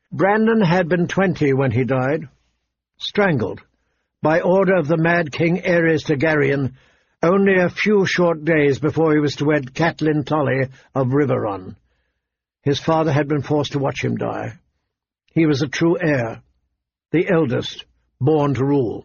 Brandon had been 20 when he died, strangled, by order of the mad King Aerys Targaryen, only a few short days before he was to wed Catelyn Tully of Riverrun. His father had been forced to watch him die. He was a true heir, the eldest, born to rule.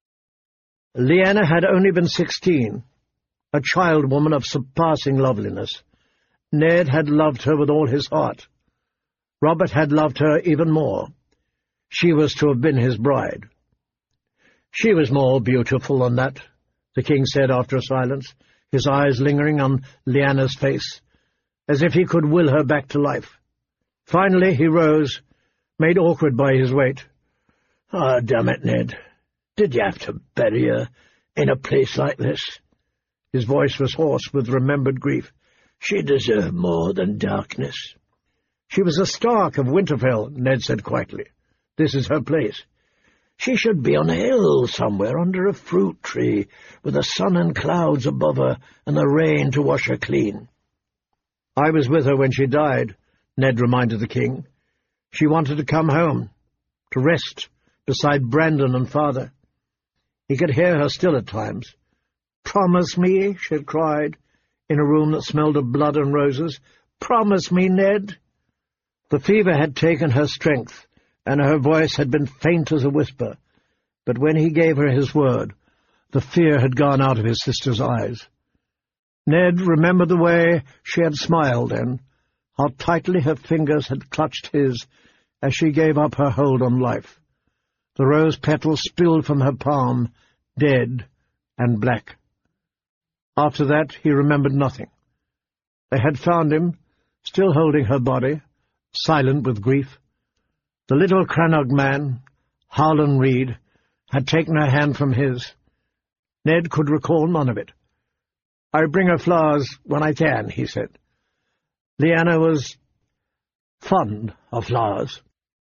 Lyanna had only been 16, a child woman of surpassing loveliness. Ned had loved her with all his heart. Robert had loved her even more. She was to have been his bride. "She was more beautiful than that," the king said after a silence, his eyes lingering on Lyanna's face, as if he could will her back to life. Finally he rose, made awkward by his weight. "Ah, damn it, Ned. Did you have to bury her in a place like this?" His voice was hoarse with remembered grief. "She deserved more than darkness." "She was a Stark of Winterfell," Ned said quietly. "This is her place." "She should be on a hill somewhere under a fruit tree, with the sun and clouds above her and the rain to wash her clean." "I was with her when she died," Ned reminded the king. "She wanted to come home, to rest beside Brandon and father." He could hear her still at times. "Promise me," she had cried, in a room that smelled of blood and roses. "Promise me, Ned." The fever had taken her strength, and her voice had been faint as a whisper, but when he gave her his word, the fear had gone out of his sister's eyes. Ned remembered the way she had smiled then, how tightly her fingers had clutched his as she gave up her hold on life. The rose petals spilled from her palm, dead and black. After that he remembered nothing. They had found him, still holding her body, silent with grief. The little Crannog man, Harlan Reed, had taken her hand from his. Ned could recall none of it. "I bring her flowers when I can," he said. Lyanna was fond of flowers.